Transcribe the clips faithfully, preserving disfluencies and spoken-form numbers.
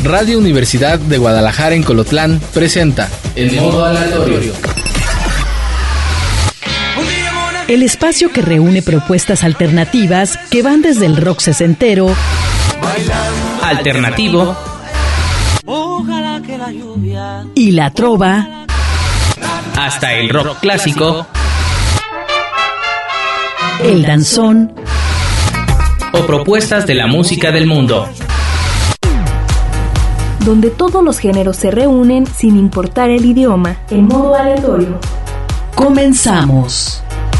Radio Universidad de Guadalajara en Colotlán presenta El Modo Aleatorio. El espacio que reúne propuestas alternativas que van desde el rock sesentero, alternativo y la trova, hasta el rock clásico, el danzón o propuestas de la música del mundo, donde todos los géneros se reúnen sin importar el idioma, en modo aleatorio. Comenzamos.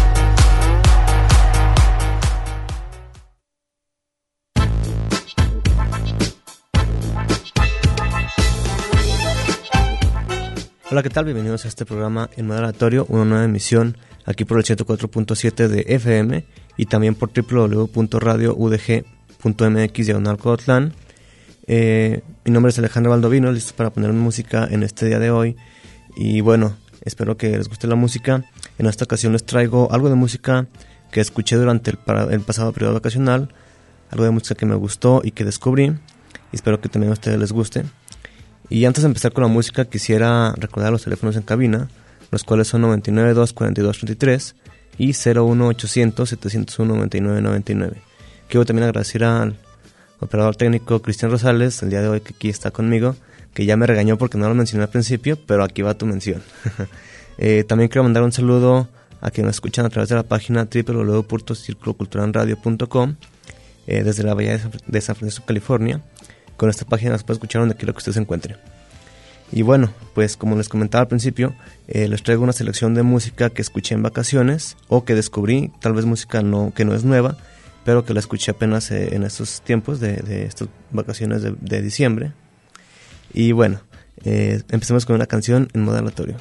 Hola, ¿qué tal? Bienvenidos a este programa en modo aleatorio, una nueva emisión aquí por el ciento cuatro punto siete de F M y también por doble u doble u doble u punto radio u d g punto m x diagonal Colotlán. Eh, mi nombre es Alejandro Baldovino, listo para poner música en este día de hoy. Y bueno, espero que les guste la música. En esta ocasión les traigo algo de música que escuché durante el, para, el pasado periodo vacacional, algo de música que me gustó y que descubrí, y espero que también a ustedes les guste. Y antes de empezar con la música, quisiera recordar los teléfonos en cabina, los cuales son noventa y nueve, dos cuarenta y dos, treinta y tres y cero uno ochocientos, setecientos uno, noventa y nueve, noventa y nueve. Quiero también agradecer al operador técnico Cristian Rosales, el día de hoy que aquí está conmigo, que ya me regañó porque no lo mencioné al principio, pero aquí va tu mención. eh, también quiero mandar un saludo a quienes nos escuchan a través de la página doble u doble u doble u punto círculo cultural radio punto com eh, desde la bahía de San Francisco, California. Con esta página nos puede escuchar donde quiera que usted se encuentre. Y bueno, pues como les comentaba al principio, eh, les traigo una selección de música que escuché en vacaciones o que descubrí, tal vez música no, que no es nueva, pero que la escuché apenas eh, en estos tiempos de, de estas vacaciones de, de diciembre. Y bueno, eh, empecemos con una canción en modo aleatorio.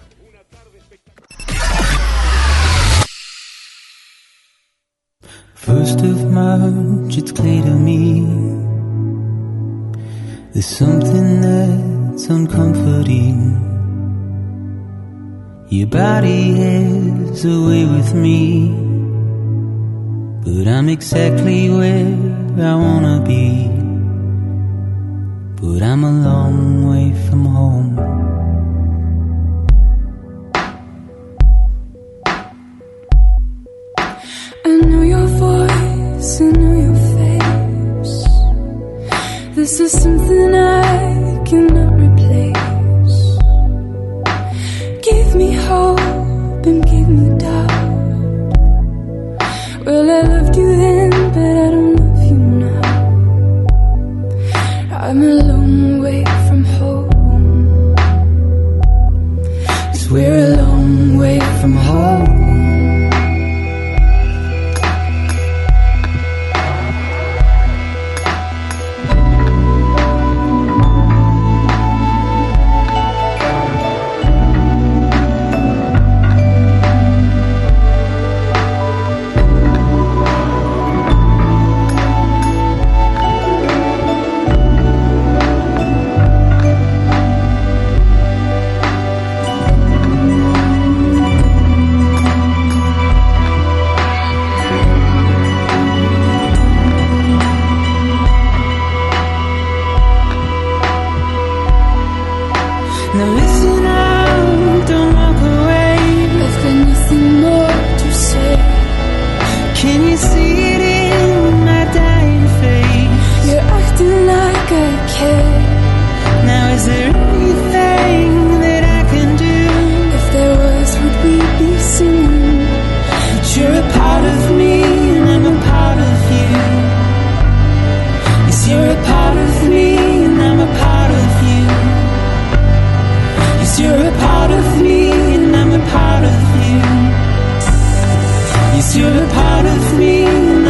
First of March, it's clear to me there's something that's uncomforting. Your body has a way with me, but I'm exactly where I wanna be. But I'm a long way from home. I know your voice, I know your face. This is something I cannot replace. Give me hope and give me doubt. Well, I loved you then, but I don't love you now. I'm a long way from home. 'Cause we're a long way from home. You're a part of me, and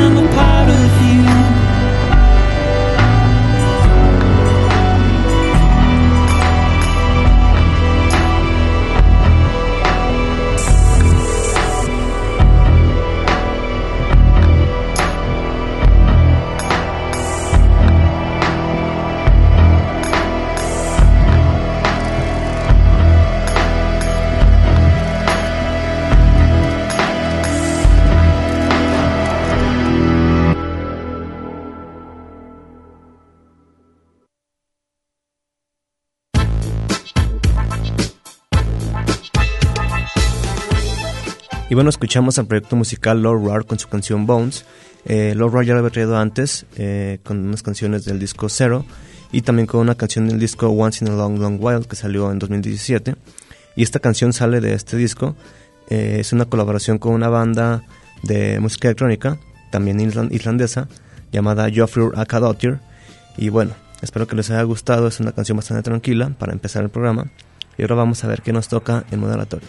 Y bueno, escuchamos al proyecto musical Lord Rar con su canción Bones. Eh, Lord Rar ya lo había traído antes eh, con unas canciones del disco Zero y también con una canción del disco Once in a Long Long While que salió en dos mil diecisiete. Y esta canción sale de este disco. Eh, es una colaboración con una banda de música electrónica, también island- islandesa, llamada Jofrur Akadottir. Y bueno, espero que les haya gustado. Es una canción bastante tranquila para empezar el programa. Y ahora vamos a ver qué nos toca en modo aleatorio.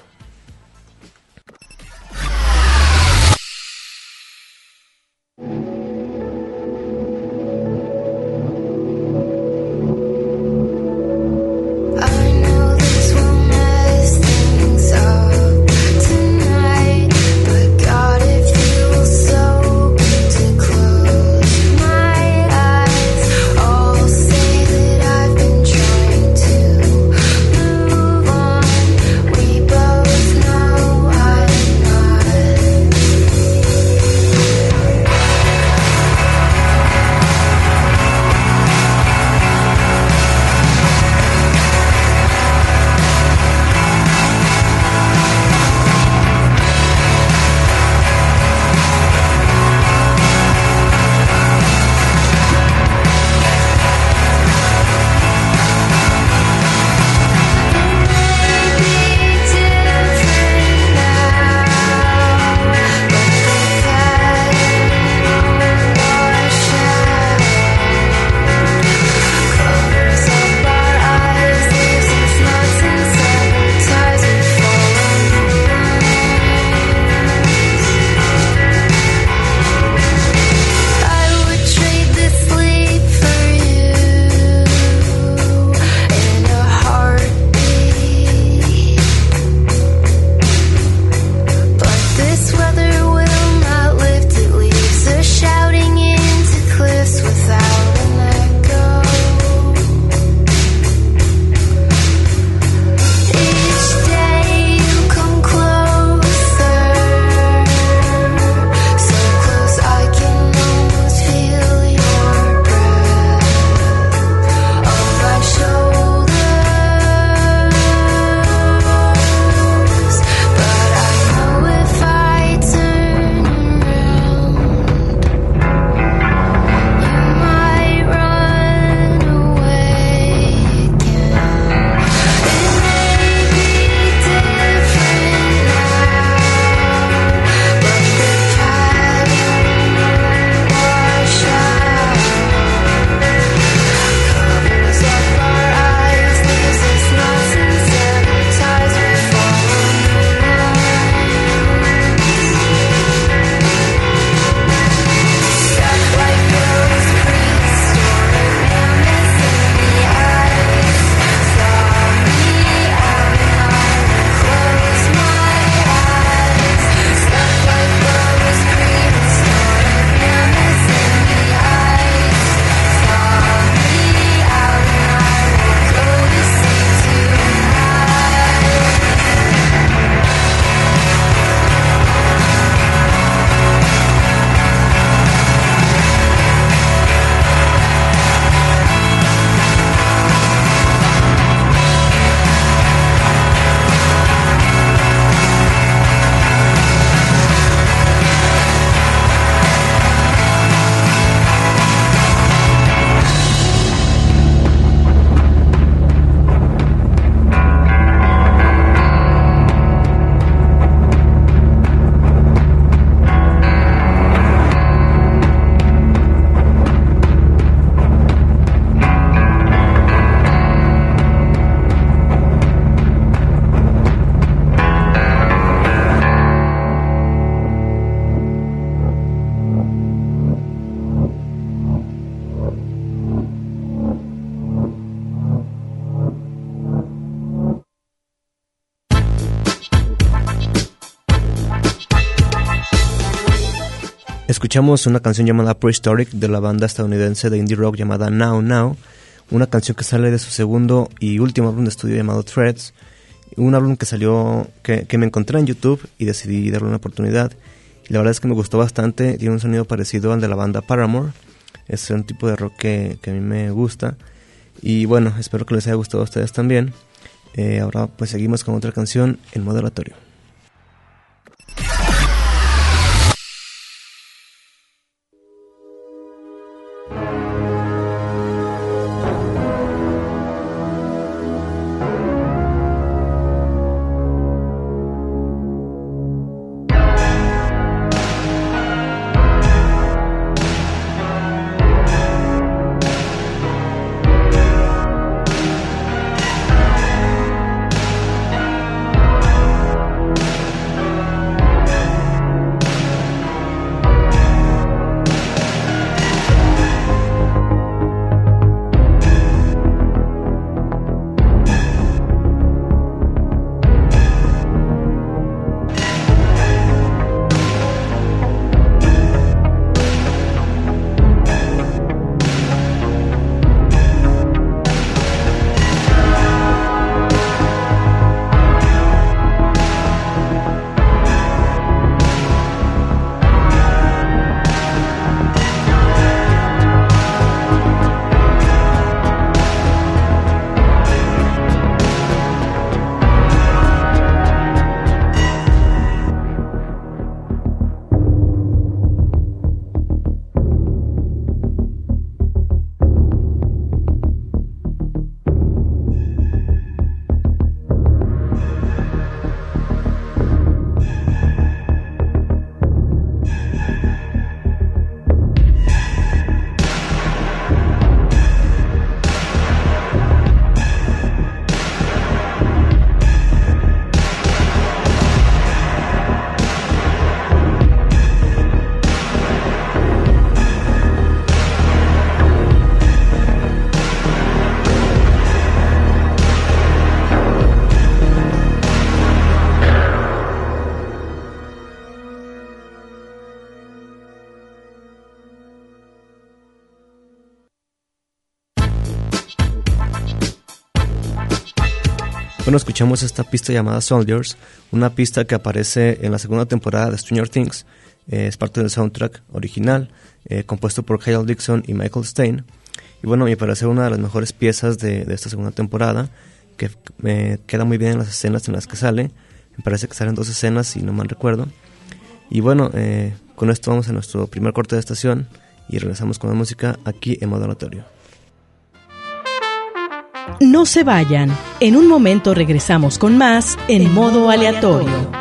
Escuchamos una canción llamada Prehistoric de la banda estadounidense de indie rock llamada Now Now, una canción que sale de su segundo y último álbum de estudio llamado Threads, un álbum que salió, que, que me encontré en YouTube y decidí darle una oportunidad. Y la verdad es que me gustó bastante, tiene un sonido parecido al de la banda Paramore, es un tipo de rock que, que a mí me gusta. Y bueno, espero que les haya gustado a ustedes también. Eh, ahora pues seguimos con otra canción en modo aleatorio. Bueno, escuchamos esta pista llamada Soldiers, una pista que aparece en la segunda temporada de Stranger Things. Eh, es parte del soundtrack original, eh, compuesto por Kyle Dixon y Michael Stein. Y bueno, me parece una de las mejores piezas de, de esta segunda temporada, que me eh, queda muy bien en las escenas en las que sale. Me parece que salen dos escenas, si no mal recuerdo. Y bueno, eh, con esto vamos a nuestro primer corte de estación y regresamos con la música aquí en Modo Aleatorio. No se vayan. En un momento regresamos con más en Modo Aleatorio.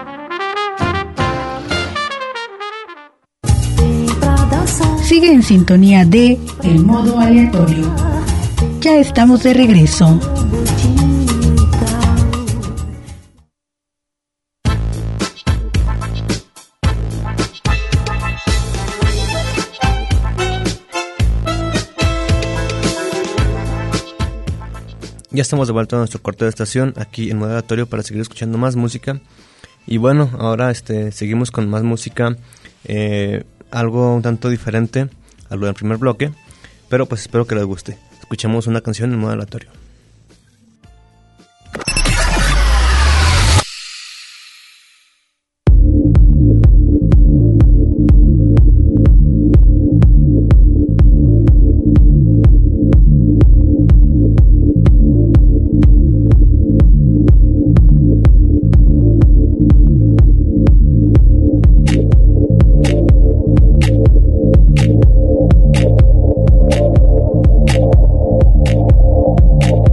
Sigue en sintonía de El Modo Aleatorio. Ya estamos de regreso. Ya estamos de vuelta a nuestro corte de estación aquí en Modo Aleatorio para seguir escuchando más música. Y bueno, ahora este seguimos con más música, eh, algo un tanto diferente a lo del primer bloque, pero pues espero que les guste. Escuchemos una canción en Modo Aleatorio. We'll be right back.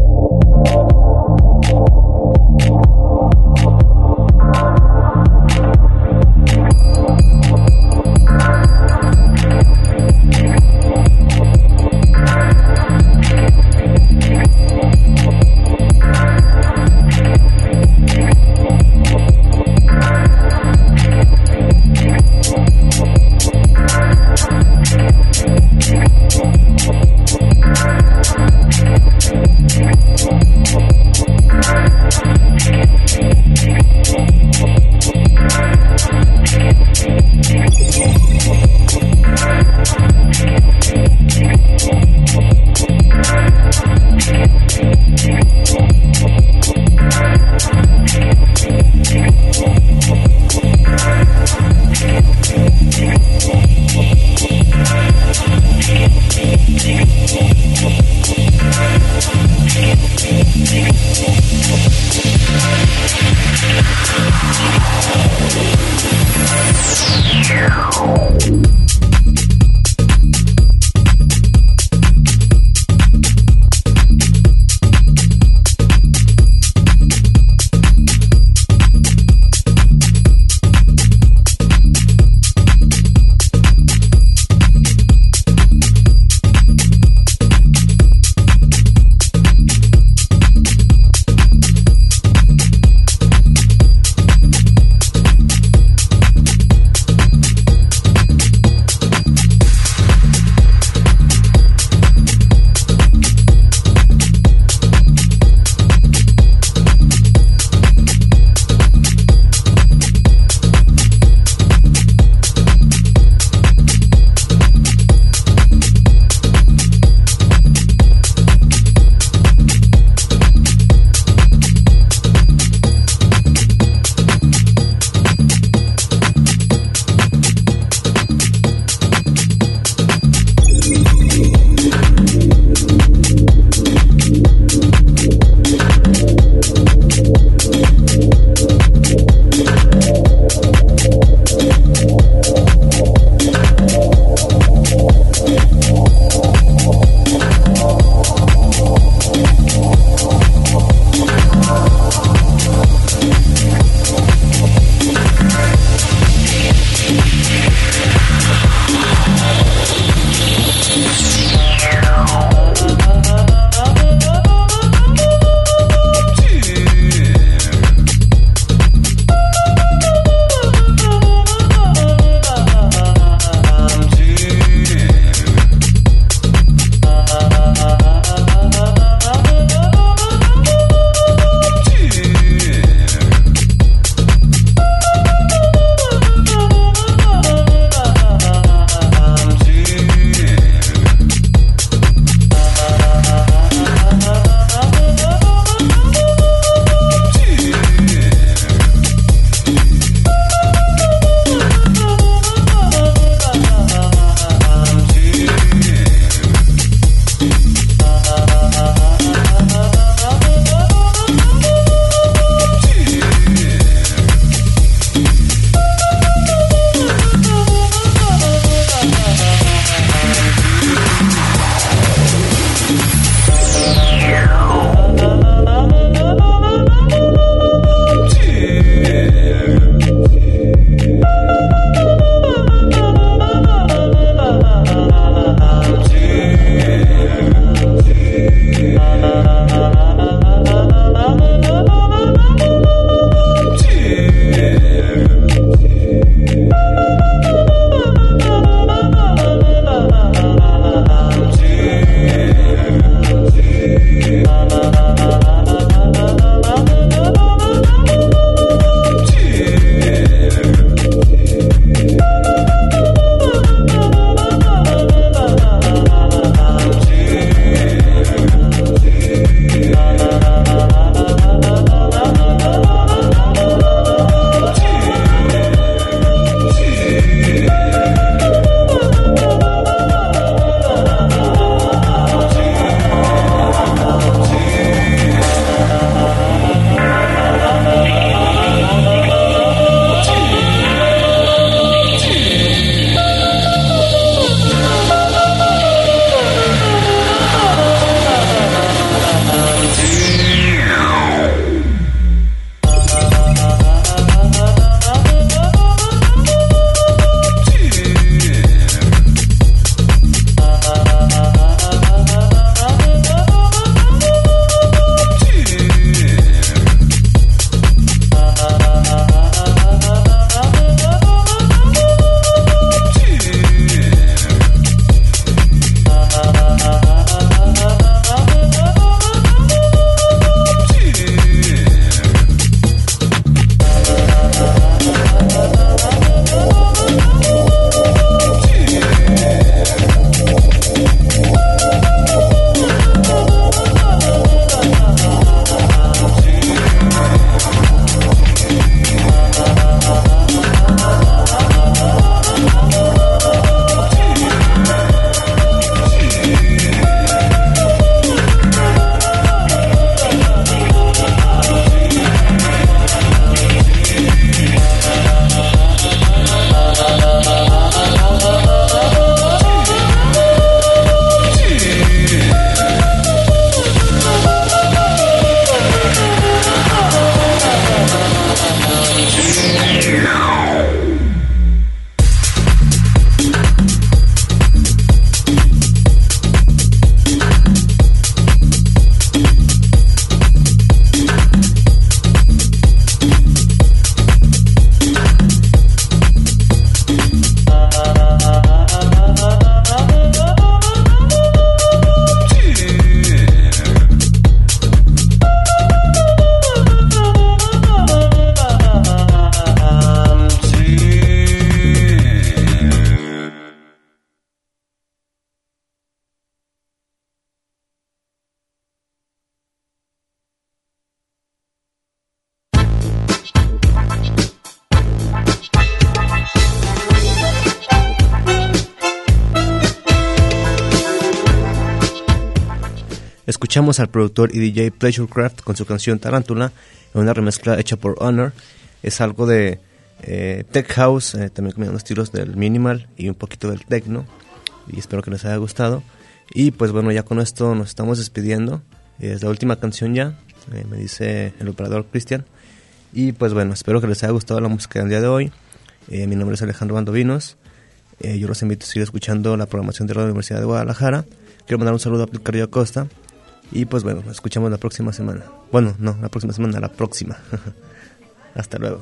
Escuchamos al productor y D J Pleasurecraft con su canción Tarántula, en una remezcla hecha por Honor. Es algo de eh, tech house, eh, también con unos estilos del minimal y un poquito del techno, y espero que les haya gustado. Y pues bueno, ya con esto nos estamos despidiendo. Eh, es la última canción ya, eh, me dice el operador Cristian. Y pues bueno, espero que les haya gustado la música del día de hoy. Eh, mi nombre es Alejandro Bandovinos. Eh, yo los invito a seguir escuchando la programación de la Universidad de Guadalajara. Quiero mandar un saludo a Abdul Carrillo Acosta. Y pues bueno, nos escuchamos la próxima semana. Bueno, no, la próxima semana, la próxima. Hasta luego.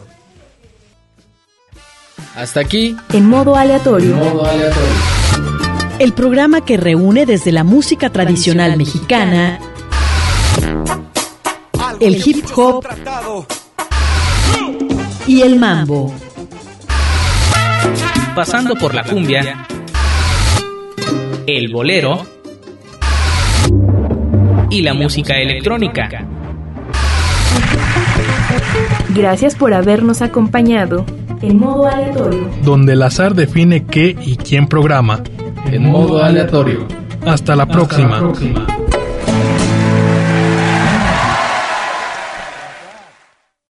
Hasta aquí. En modo aleatorio. En modo aleatorio. El programa que reúne desde la música tradicional mexicana, el hip hop y el mambo. Pasando por la cumbia, el bolero y la música electrónica. Gracias por habernos acompañado en modo aleatorio, donde el azar define qué y quién programa. En modo aleatorio. Hasta la Hasta próxima. la próxima.